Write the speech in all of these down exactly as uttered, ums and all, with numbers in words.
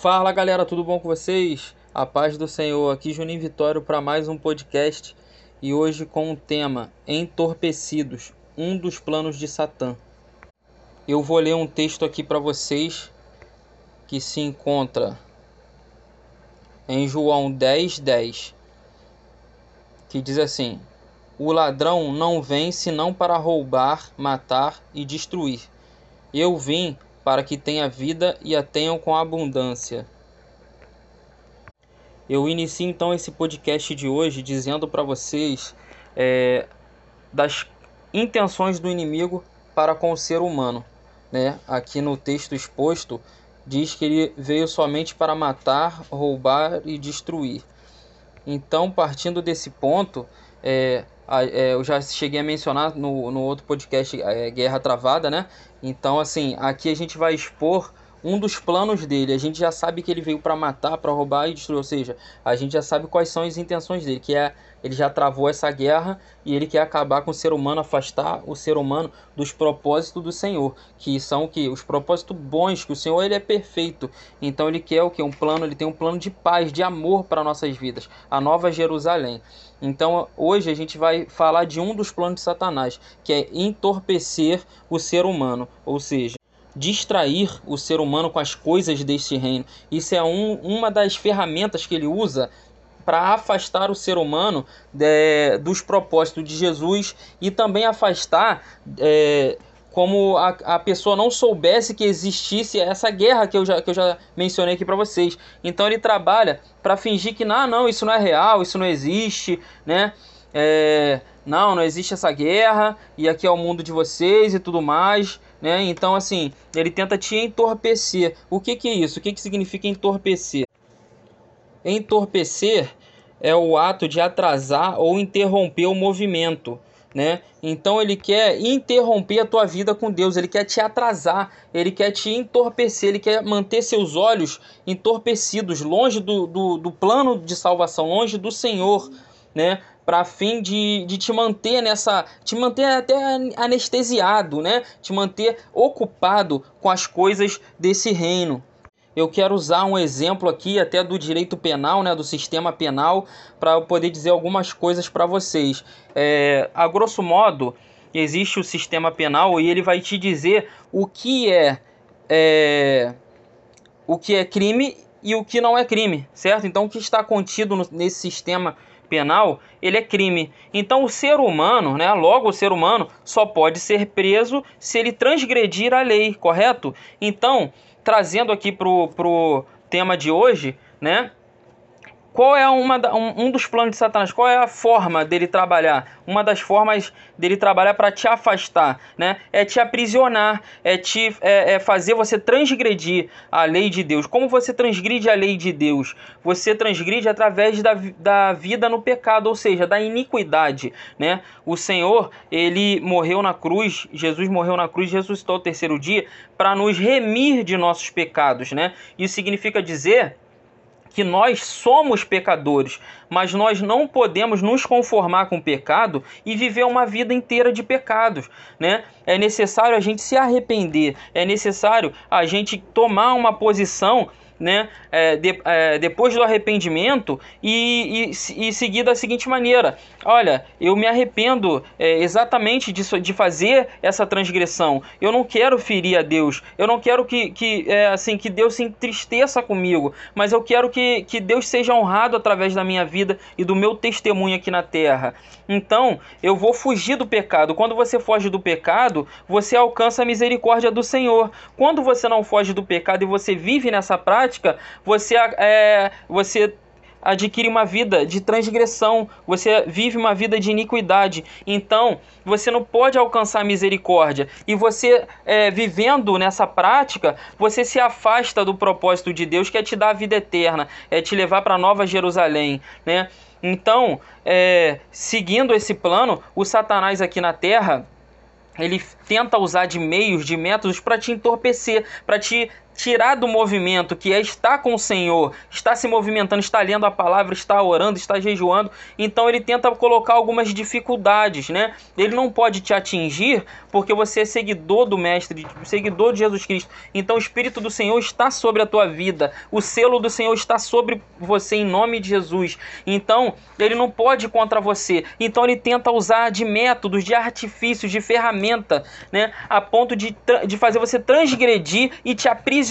Fala galera, tudo bom com vocês? A paz do Senhor, aqui Juninho Vitório para mais um podcast e hoje com o tema Entorpecidos, um dos planos de Satã. Eu vou ler um texto aqui para vocês que se encontra em João dez, dez, que diz assim: O ladrão não vem senão para roubar, matar e destruir. Eu vim para que tenha vida e a tenham com abundância. Eu inicio então esse podcast de hoje dizendo para vocês é, das intenções do inimigo para com o ser humano, né? Aqui no texto exposto diz que ele veio somente para matar, roubar e destruir. Então, partindo desse ponto, é, é, eu já cheguei a mencionar no, no outro podcast é, Guerra Travada, né? Então, assim, aqui a gente vai expor um dos planos dele. A gente já sabe que ele veio para matar, para roubar e destruir. Ou seja, a gente já sabe quais são as intenções dele, que é ele já travou essa guerra e ele quer acabar com o ser humano, afastar o ser humano dos propósitos do Senhor, que são o que? Os propósitos bons, que o Senhor ele é perfeito. Então ele quer o que? Um plano, ele tem um plano de paz, de amor para nossas vidas, a Nova Jerusalém. Então hoje a gente vai falar de um dos planos de Satanás, que é entorpecer o ser humano, ou seja, distrair o ser humano com as coisas deste reino. Isso é um, uma das ferramentas que ele usa para afastar o ser humano de, dos propósitos de Jesus e também afastar é, como a, a pessoa não soubesse que existisse essa guerra que eu já, que eu já mencionei aqui para vocês. Então ele trabalha para fingir que não, não, isso não é real, isso não existe, né? É, não, não existe essa guerra e aqui é o mundo de vocês e tudo mais, né? Então assim, ele tenta te entorpecer. O que que é isso? O que que significa entorpecer? Entorpecer é o ato de atrasar ou interromper o movimento, né? Então ele quer interromper a tua vida com Deus, ele quer te atrasar, ele quer te entorpecer, ele quer manter seus olhos entorpecidos, longe do, do, do plano de salvação, longe do Senhor, né? Para fim de, de te manter nessa, te manter até anestesiado, né? Te manter ocupado com as coisas desse reino. Eu quero usar um exemplo aqui até do direito penal, né, do sistema penal, para eu poder dizer algumas coisas para vocês. É, a grosso modo, existe o sistema penal e ele vai te dizer o que é, é, o que é crime e o que não é crime, certo? Então, o que está contido no, nesse sistema penal, ele é crime. Então, o ser humano, né, logo o ser humano, só pode ser preso se ele transgredir a lei, correto? Então, trazendo aqui pro, pro tema de hoje, né? Qual é uma, um, um dos planos de Satanás? Qual é a forma dele trabalhar? Uma das formas dele trabalhar para te afastar, né? É te aprisionar, é, te, é, é fazer você transgredir a lei de Deus. Como você transgride a lei de Deus? Você transgride através da, da vida no pecado, ou seja, da iniquidade, né? O Senhor, ele morreu na cruz, Jesus morreu na cruz, ressuscitou ao terceiro dia para nos remir de nossos pecados, né? Isso significa dizer que nós somos pecadores, mas nós não podemos nos conformar com o pecado e viver uma vida inteira de pecados, né? É necessário a gente se arrepender, é necessário a gente tomar uma posição, né, é, de, é, depois do arrependimento e, e, e seguir da seguinte maneira: olha, eu me arrependo é, exatamente disso, de fazer essa transgressão. Eu não quero ferir a Deus, eu não quero que, que, é, assim, que Deus se entristeça comigo, mas eu quero que, que Deus seja honrado através da minha vida e do meu testemunho aqui na terra. Então eu vou fugir do pecado. Quando você foge do pecado, você alcança a misericórdia do Senhor. Quando você não foge do pecado e você vive nessa prática, você, é, você adquire uma vida de transgressão, você vive uma vida de iniquidade. Então você não pode alcançar misericórdia. E você, é, vivendo nessa prática, você se afasta do propósito de Deus, que é te dar a vida eterna, é te levar para a Nova Jerusalém, né? Então, é, seguindo esse plano, o Satanás aqui na terra, ele tenta usar de meios, de métodos para te entorpecer, para te tirar do movimento, que é estar com o Senhor, estar se movimentando, estar lendo a palavra, estar orando, estar jejuando. Então ele tenta colocar algumas dificuldades, né? Ele não pode te atingir porque você é seguidor do Mestre, seguidor de Jesus Cristo. Então o Espírito do Senhor está sobre a tua vida, o selo do Senhor está sobre você em nome de Jesus. Então ele não pode ir contra você. Então ele tenta usar de métodos, de artifícios, de ferramenta, né? A ponto de, de fazer você transgredir e te aprisionar.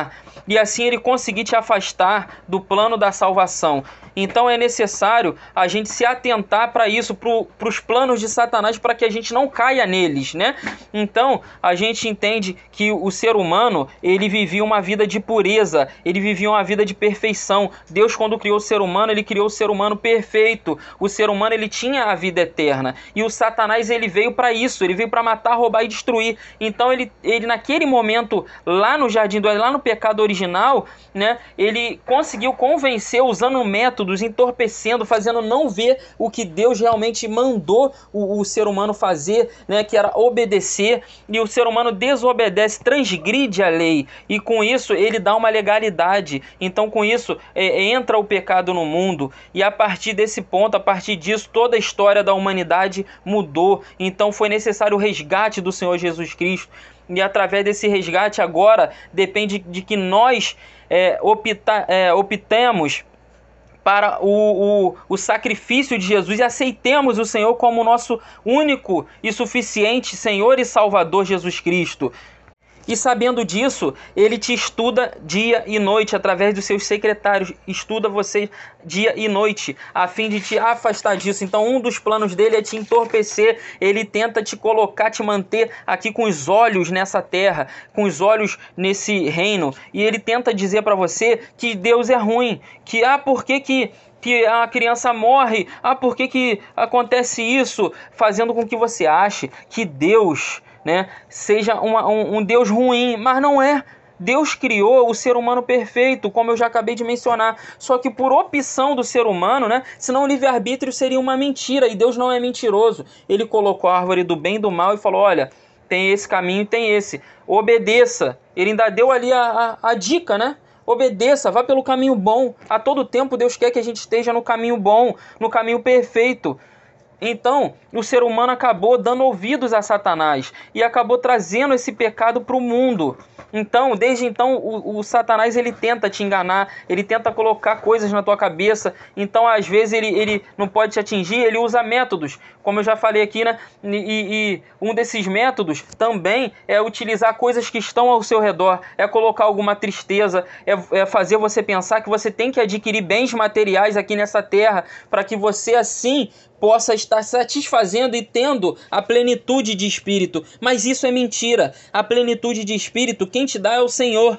E assim ele conseguir te afastar do plano da salvação. Então é necessário a gente se atentar para isso, para os planos de Satanás, para que a gente não caia neles, né? Então a gente entende que o ser humano, ele vivia uma vida de pureza, ele vivia uma vida de perfeição. Deus, quando criou o ser humano, ele criou o ser humano perfeito. O ser humano, ele tinha a vida eterna. E o Satanás, ele veio para isso, ele veio para matar, roubar e destruir. Então ele, ele naquele momento, lá no Jardim do Éden, lá no pecado original, né, ele conseguiu convencer usando métodos, entorpecendo, fazendo não ver o que Deus realmente mandou o, o ser humano fazer, né, que era obedecer. E o ser humano desobedece, transgride a lei, e com isso ele dá uma legalidade. Então com isso é, entra o pecado no mundo, e a partir desse ponto, a partir disso, toda a história da humanidade mudou. Então foi necessário o resgate do Senhor Jesus Cristo. E através desse resgate agora depende de que nós é, opta, é, optemos para o, o, o sacrifício de Jesus e aceitemos o Senhor como nosso único e suficiente Senhor e Salvador Jesus Cristo. E sabendo disso, ele te estuda dia e noite através dos seus secretários. Estuda você dia e noite, a fim de te afastar disso. Então um dos planos dele é te entorpecer. Ele tenta te colocar, te manter aqui com os olhos nessa terra, com os olhos nesse reino. E ele tenta dizer para você que Deus é ruim, que ah, por que que... que a criança morre, ah, por que que acontece isso? Fazendo com que você ache que Deus, né, seja uma, um, um Deus ruim, mas não é. Deus criou o ser humano perfeito, como eu já acabei de mencionar, só que por opção do ser humano, né, senão o livre-arbítrio seria uma mentira, e Deus não é mentiroso. Ele colocou a árvore do bem e do mal e falou, olha, tem esse caminho e tem esse, obedeça. Ele ainda deu ali a, a, a dica, né? Obedeça, vá pelo caminho bom. A todo tempo Deus quer que a gente esteja no caminho bom, no caminho perfeito. Então, o ser humano acabou dando ouvidos a Satanás e acabou trazendo esse pecado para o mundo. Então, desde então, o, o Satanás ele tenta te enganar, ele tenta colocar coisas na tua cabeça. Então, às vezes, ele, ele não pode te atingir, ele usa métodos, como eu já falei aqui, né? E, e um desses métodos também é utilizar coisas que estão ao seu redor, é colocar alguma tristeza, é, é fazer você pensar que você tem que adquirir bens materiais aqui nessa terra, para que você, assim, possa estar satisfazendo e tendo a plenitude de espírito. Mas isso é mentira. A plenitude de espírito, quem te dá é o Senhor.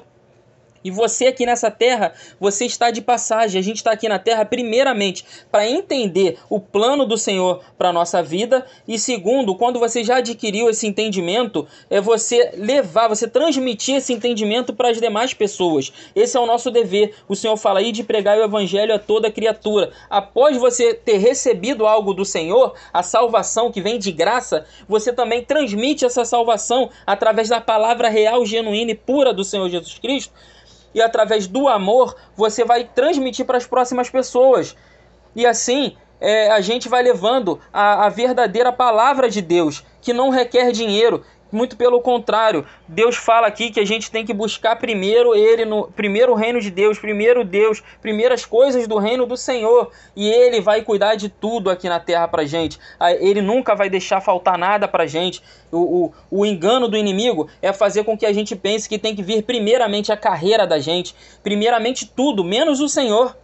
E você aqui nessa terra, você está de passagem. A gente está aqui na terra primeiramente para entender o plano do Senhor para a nossa vida. E segundo, quando você já adquiriu esse entendimento, é você levar, você transmitir esse entendimento para as demais pessoas. Esse é o nosso dever. O Senhor fala aí de pregar o evangelho a toda criatura. Após você ter recebido algo do Senhor, a salvação que vem de graça, você também transmite essa salvação através da palavra real, genuína e pura do Senhor Jesus Cristo. E através do amor, você vai transmitir para as próximas pessoas. E assim, é, a gente vai levando a, a verdadeira palavra de Deus, que não requer dinheiro. Muito pelo contrário, Deus fala aqui que a gente tem que buscar primeiro Ele, no, primeiro o reino de Deus, primeiro Deus, primeiras coisas do reino do Senhor. E Ele vai cuidar de tudo aqui na terra pra gente. Ele nunca vai deixar faltar nada pra gente. O, o, o engano do inimigo é fazer com que a gente pense que tem que vir primeiramente a carreira da gente, primeiramente tudo, menos o Senhor.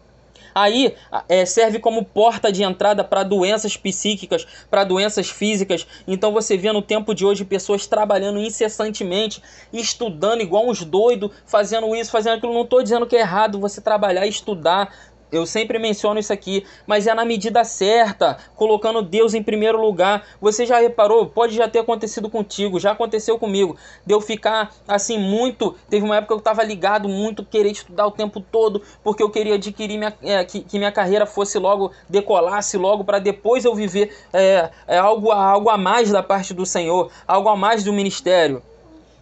Aí é, serve como porta de entrada para doenças psíquicas, para doenças físicas. Então você vê no tempo de hoje pessoas trabalhando incessantemente, estudando igual uns doidos, fazendo isso, fazendo aquilo. Não estou dizendo que é errado você trabalhar e estudar. Eu sempre menciono isso aqui, mas é na medida certa, colocando Deus em primeiro lugar. Você já reparou? Pode já ter acontecido contigo, já aconteceu comigo, de eu ficar assim muito... Teve uma época que eu estava ligado muito, querer estudar o tempo todo, porque eu queria adquirir minha, é, que, que minha carreira fosse logo, decolasse logo, para depois eu viver é, é algo, algo a mais da parte do Senhor, algo a mais do ministério.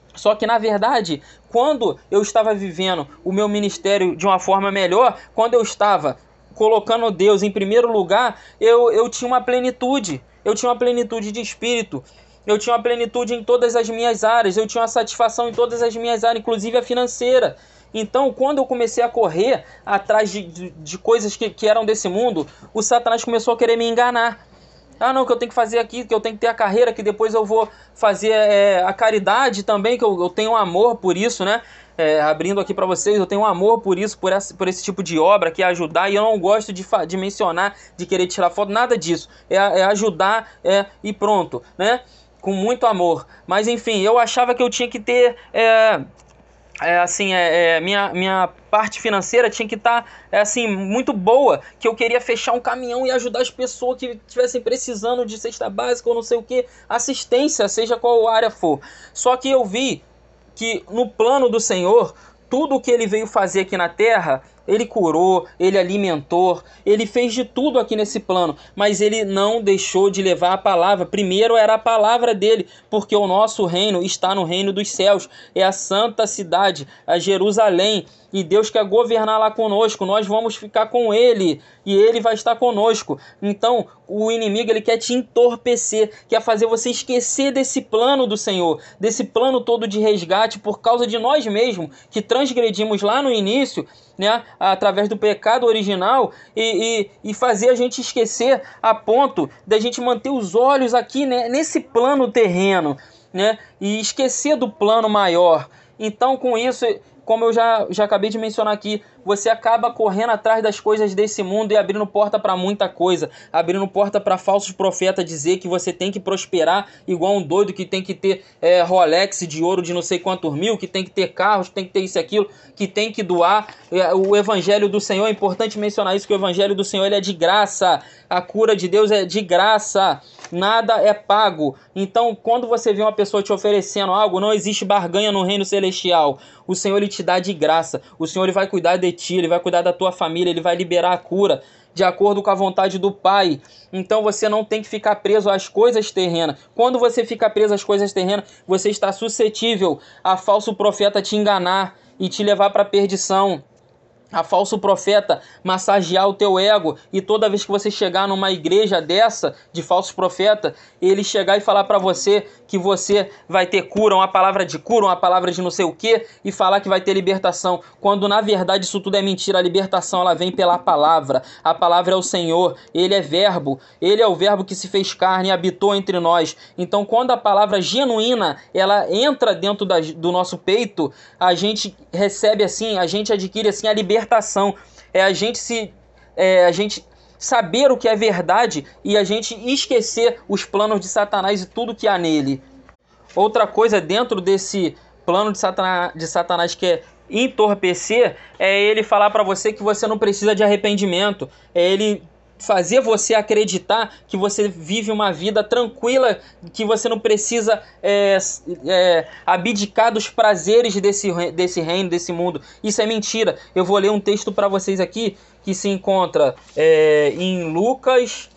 Só que, na verdade, quando eu estava vivendo o meu ministério de uma forma melhor, quando eu estava colocando Deus em primeiro lugar, eu, eu tinha uma plenitude. Eu tinha uma plenitude de espírito. Eu tinha uma plenitude em todas as minhas áreas. Eu tinha uma satisfação em todas as minhas áreas, inclusive a financeira. Então, quando eu comecei a correr atrás de, de, de coisas que, que eram desse mundo, o Satanás começou a querer me enganar. Ah, não, que eu tenho que fazer aqui, que eu tenho que ter a carreira, que depois eu vou fazer é, a caridade também, que eu, eu tenho um amor por isso, né? É, abrindo aqui para vocês, eu tenho um amor por isso, por, essa, por esse tipo de obra, que é ajudar, e eu não gosto de, de mencionar, de querer tirar foto, nada disso. É, é ajudar é, e pronto, né? Com muito amor. Mas, enfim, eu achava que eu tinha que ter... É, É, assim, é, é, minha, minha parte financeira tinha que estar, tá, é, assim, muito boa, que eu queria fechar um caminhão e ajudar as pessoas que estivessem precisando de cesta básica ou não sei o que, assistência, seja qual área for. Só que eu vi que no plano do Senhor, tudo o que ele veio fazer aqui na terra, ele curou, ele alimentou, ele fez de tudo aqui nesse plano, mas ele não deixou de levar a palavra. Primeiro era a palavra dele, porque o nosso reino está no reino dos céus, é a santa cidade, a Jerusalém, e Deus quer governar lá conosco, nós vamos ficar com ele, e ele vai estar conosco. Então, o inimigo, ele quer te entorpecer, quer fazer você esquecer desse plano do Senhor, desse plano todo de resgate, por causa de nós mesmos, que transgredimos lá no início, né, através do pecado original, e, e, e fazer a gente esquecer a ponto de a gente manter os olhos aqui, né, nesse plano terreno, né, e esquecer do plano maior. Então, com isso, como eu já, já acabei de mencionar aqui, você acaba correndo atrás das coisas desse mundo e abrindo porta para muita coisa, abrindo porta para falsos profetas dizer que você tem que prosperar igual um doido, que tem que ter é, Rolex de ouro de não sei quantos mil, que tem que ter carros, que tem que ter isso e aquilo, que tem que doar. O evangelho do Senhor, é importante mencionar isso, que o evangelho do Senhor ele é de graça, a cura de Deus é de graça, nada é pago. Então, quando você vê uma pessoa te oferecendo algo, não existe barganha no reino celestial. O Senhor ele te dá de graça, o Senhor ele vai cuidar de ti, ele vai cuidar da tua família, ele vai liberar a cura de acordo com a vontade do Pai. Então você não tem que ficar preso às coisas terrenas. Quando você fica preso às coisas terrenas, você está suscetível a falso profeta te enganar e te levar para a perdição. A falso profeta massagear o teu ego, e toda vez que você chegar numa igreja dessa, de falso profeta, ele chegar e falar para você que você vai ter cura, uma palavra de cura, uma palavra de não sei o que, e falar que vai ter libertação, quando na verdade isso tudo é mentira. A libertação ela vem pela palavra, a palavra é o Senhor, ele é verbo, ele é o verbo que se fez carne e habitou entre nós. Então quando a palavra genuína, ela entra dentro da, do nosso peito, a gente recebe assim, a gente adquire assim a libertação. Libertação é a gente se é, a gente saber o que é verdade e a gente esquecer os planos de Satanás e tudo que há nele. Outra coisa dentro desse plano de Satanás, de Satanás que é entorpecer, é ele falar para você que você não precisa de arrependimento, é ele fazer você acreditar que você vive uma vida tranquila, que você não precisa é, é, abdicar dos prazeres desse, desse reino, desse mundo. Isso é mentira. Eu vou ler um texto para vocês aqui que se encontra é, em Lucas,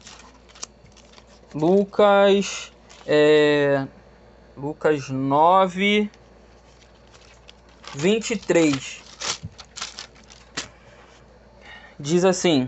Lucas, é, Lucas nove, vinte e três. Diz assim: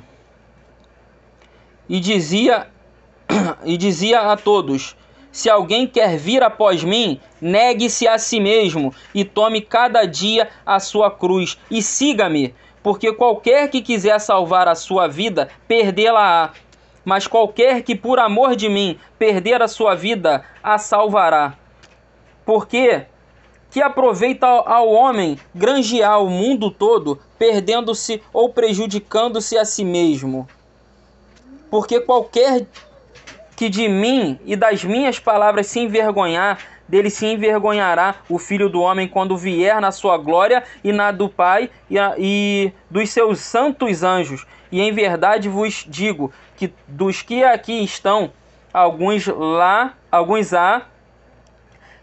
E dizia, e dizia a todos: se alguém quer vir após mim, negue-se a si mesmo e tome cada dia a sua cruz e siga-me, porque qualquer que quiser salvar a sua vida, perdê-la-á. Mas qualquer que por amor de mim perder a sua vida, a salvará. Porque que aproveita ao homem granjear o mundo todo, perdendo-se ou prejudicando-se a si mesmo? Porque qualquer que de mim e das minhas palavras se envergonhar, dele se envergonhará o Filho do Homem quando vier na sua glória e na do Pai e, a, e dos seus santos anjos. E em verdade vos digo que dos que aqui estão, alguns lá, alguns há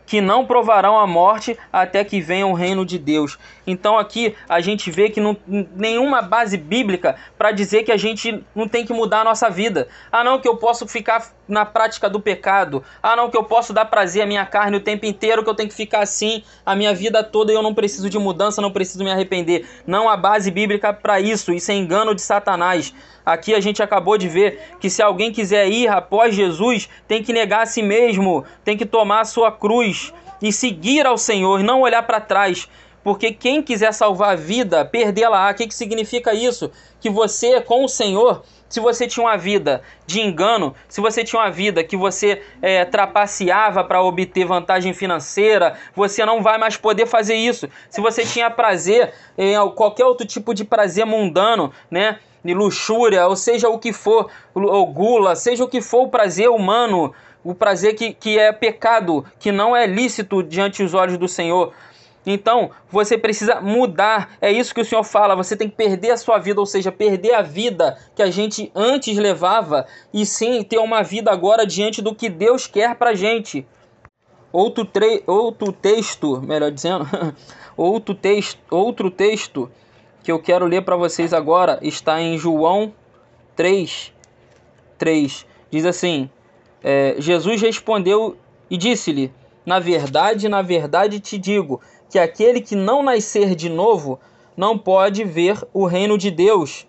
que não provarão a morte até que venha o reino de Deus. Então aqui a gente vê que não nenhuma base bíblica para dizer que a gente não tem que mudar a nossa vida. Ah não, que eu posso ficar na prática do pecado. Ah não, que eu posso dar prazer à minha carne o tempo inteiro, que eu tenho que ficar assim a minha vida toda e eu não preciso de mudança, não preciso me arrepender. Não há base bíblica para isso, isso é engano de Satanás. Aqui a gente acabou de ver que se alguém quiser ir após Jesus, tem que negar a si mesmo, tem que tomar a sua cruz e seguir ao Senhor, não olhar para trás. Porque quem quiser salvar a vida, perdê-la. O que, que significa isso? Que você, com o Senhor, se você tinha uma vida de engano, se você tinha uma vida que você é, trapaceava para obter vantagem financeira, você não vai mais poder fazer isso. Se você tinha prazer, em qualquer outro tipo de prazer mundano, né? De luxúria, ou seja o que for, ou gula, seja o que for o prazer humano, o prazer que, que é pecado, que não é lícito diante dos olhos do Senhor. Então, você precisa mudar, é isso que o Senhor fala, você tem que perder a sua vida, ou seja, perder a vida que a gente antes levava, e sim ter uma vida agora diante do que Deus quer pra gente. Outro, tre... outro texto, melhor dizendo, outro, texto, outro texto que eu quero ler para vocês agora está em João três, três. Diz assim, é, Jesus respondeu e disse-lhe, na verdade, na verdade te digo, que aquele que não nascer de novo não pode ver o reino de Deus.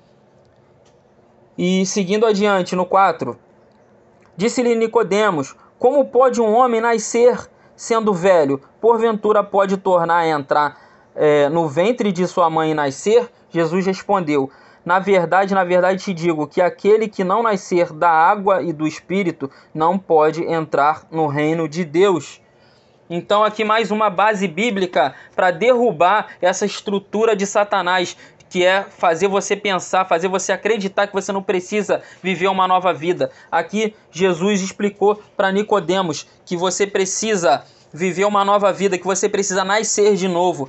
E seguindo adiante, no quatro, disse-lhe Nicodemos, como pode um homem nascer sendo velho? Porventura pode tornar a entrar é, no ventre de sua mãe e nascer? Jesus respondeu, na verdade, na verdade te digo, que aquele que não nascer da água e do Espírito não pode entrar no reino de Deus. Então aqui mais uma base bíblica para derrubar essa estrutura de Satanás, que é fazer você pensar, fazer você acreditar que você não precisa viver uma nova vida. Aqui Jesus explicou para Nicodemos que você precisa viver uma nova vida, que você precisa nascer de novo.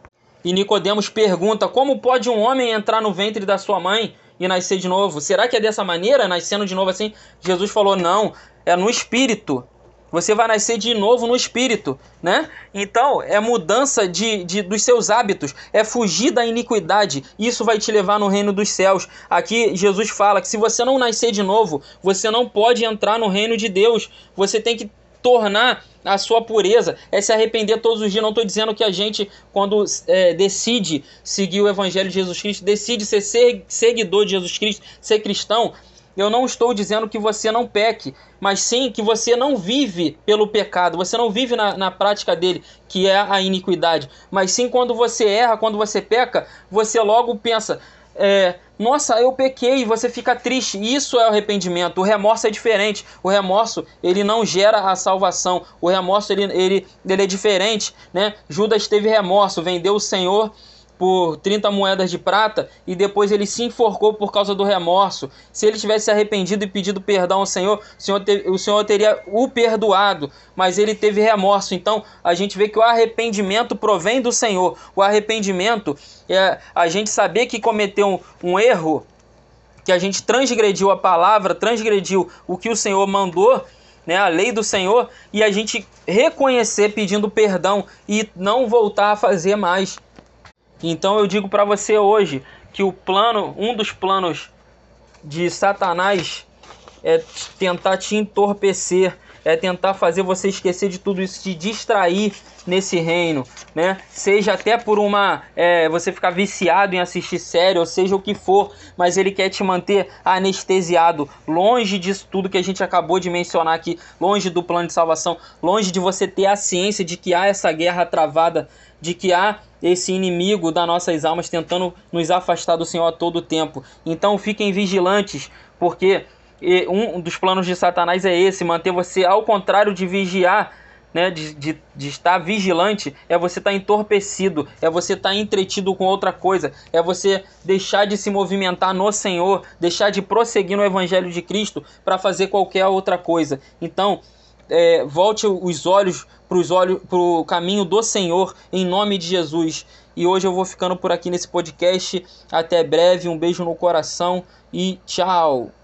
E Nicodemos pergunta, como pode um homem entrar no ventre da sua mãe e nascer de novo? Será que é dessa maneira, nascendo de novo assim? Jesus falou, não, é no Espírito. Você vai nascer de novo no Espírito, né? Então, é mudança de, de, dos seus hábitos, é fugir da iniquidade. Isso vai te levar no reino dos céus. Aqui, Jesus fala que se você não nascer de novo, você não pode entrar no reino de Deus. Você tem que tornar a sua pureza, é se arrepender todos os dias. Não estou dizendo que a gente, quando é, decide seguir o Evangelho de Jesus Cristo, decide ser seguidor de Jesus Cristo, ser cristão, eu não estou dizendo que você não peque, mas sim que você não vive pelo pecado, você não vive na, na prática dele, que é a iniquidade. Mas sim quando você erra, quando você peca, você logo pensa, é, nossa, eu pequei, e você fica triste. Isso é o arrependimento. O remorso é diferente. O remorso, ele não gera a salvação. O remorso, ele, ele, ele é diferente, né? Judas teve remorso, vendeu o Senhor por trinta moedas de prata e depois ele se enforcou por causa do remorso. Se ele tivesse se arrependido e pedido perdão ao Senhor, o Senhor, te, o Senhor teria o perdoado, mas ele teve remorso. Então a gente vê que o arrependimento provém do Senhor. O arrependimento é a gente saber que cometeu um, um erro, que a gente transgrediu a palavra, transgrediu o que o Senhor mandou, né, a lei do Senhor, e a gente reconhecer pedindo perdão e não voltar a fazer mais. Então eu digo para você hoje que o plano, um dos planos de Satanás é tentar te entorpecer, é tentar fazer você esquecer de tudo isso, te distrair nesse reino, né? Seja até por uma, é, você ficar viciado em assistir série, ou seja o que for, mas ele quer te manter anestesiado, longe disso tudo que a gente acabou de mencionar aqui, longe do plano de salvação, longe de você ter a ciência de que há essa guerra travada, de que há esse inimigo das nossas almas tentando nos afastar do Senhor a todo tempo. Então fiquem vigilantes, porque um dos planos de Satanás é esse, manter você, ao contrário de vigiar, né, de, de, de estar vigilante, é você estar entorpecido, é você estar entretido com outra coisa, é você deixar de se movimentar no Senhor, deixar de prosseguir no Evangelho de Cristo para fazer qualquer outra coisa. Então, é, volte os olhos para os olhos, para o caminho do Senhor, em nome de Jesus. E hoje eu vou ficando por aqui nesse podcast. Até breve, um beijo no coração e tchau!